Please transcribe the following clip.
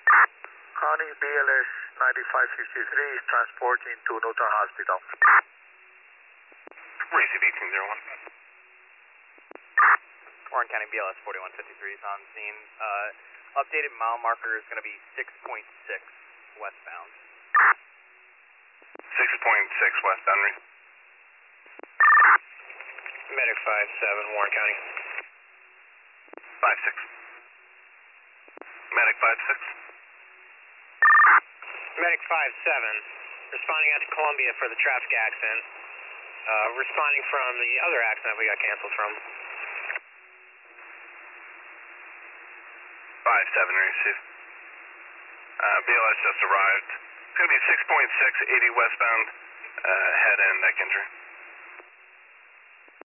Connie BLS 9553 is transporting to Newton Hospital. Receive 1801. Warren County BLS 4153 is on scene. Updated mile marker is going to be 6.6 westbound. 6.6 westbound. Medic 57, Warren County. 56. Medic 56. Medic 57, responding out to Columbia for the traffic accident. Responding from the other accident we got canceled from. 57, receive. BLS just arrived. It's going to be 6.6, 80 westbound, head and neck injury.